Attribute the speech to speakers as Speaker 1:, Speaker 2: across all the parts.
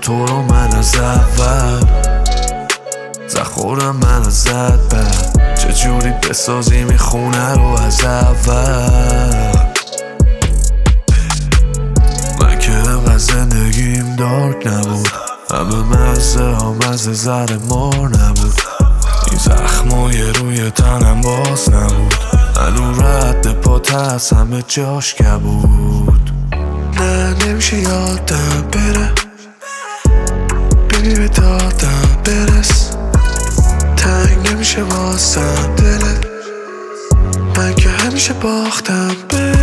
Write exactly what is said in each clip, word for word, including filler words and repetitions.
Speaker 1: تو رو من از اول، زخورم من ازت بد، چجوری بسازیم این خونه رو از اول. من که انقدر زندگیم دارک نبود، همه مزه ها مزه زر مار نبود، این زخمای روی تنم باز نبود، هنو رد پات از همه جاش کبود. نه نمیشه یادم بره، ببی به دادم برس، تنگ نمیشه واسم دلت، من که همیشه باختم به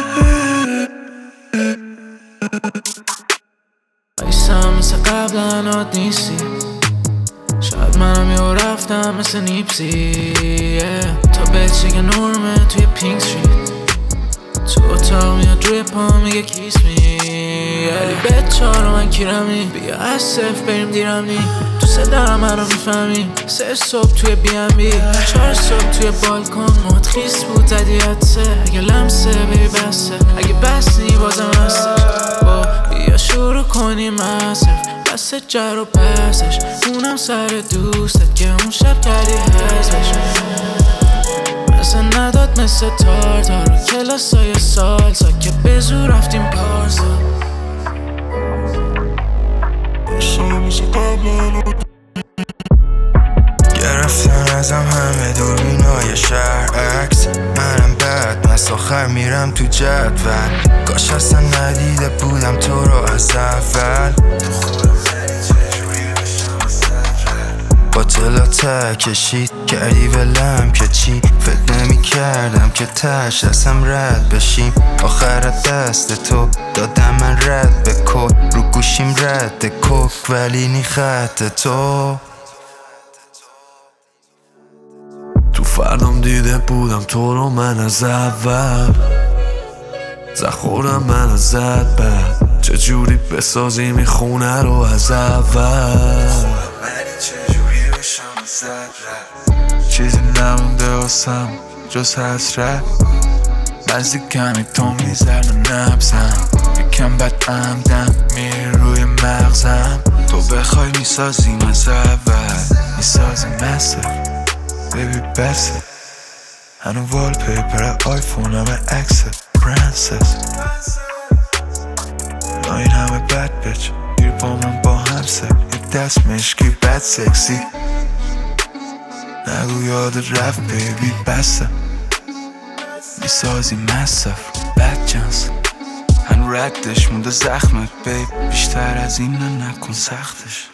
Speaker 2: ایسم مثل قبلا عاد نیستی، شاید منم یه رفتم مثل نیپسی yeah. تا بچه نورمه توی پینک استریت، تو اتاق میاد روی پا میگه کیس می، ولی بچه‌ها من کیرمی، بیا از صفر بریم دیرمی، تو سه دارم من رو میفهمی، سه صبح توی بی ام بی، چهار صبح توی بالکن، موت خیس بود زدی حدسه، اگه لمسه بی بسته، اگه بسنی بازم هستش، بیا شروع کنیم از صفر، بس جر و پسش، اونم سر دوستت که اون شب کردی حزبش، مثل نداد مثل تارتار و کلاسای سالسا که به زور رفتیم پارسا.
Speaker 3: گرفتن ازم همه دوربینای شهر عکس، منم بعد مست آخر میرم تو جدول، کاش اصلا ندیده بودم تو رو از اول، با تلا کشید کردی ولم که چی، فکر نمی کردم که تش دستم رد بشیم، آخرت دست تو دادم من رد به کل، رو گوشیم رد کوک ولی نی خط تو.
Speaker 1: تو فردام دیده بودم تو رو من از اول، زخورم من ازت بد، چجوری بسازیم این خونه رو از اول. چیزی نمونده واسم جز حسرت، نزدیکمی تو میزنم نبزم، یکم بد عمدم میری روی مغزم، تو بخوای میسازیم از اول، میسازیم مثل ببی بسه، هنو وال پیپر آیفون همه عکس پرنسس، لا این همه بد بچ گیر با من با همسه، یک دست مشکی بد سکسی، نگو یاد رفت بیبی بسه، میسازی مصف بد جنس، هنو ردش مونده زخمت بیب، بیشتر از این نکن سختش.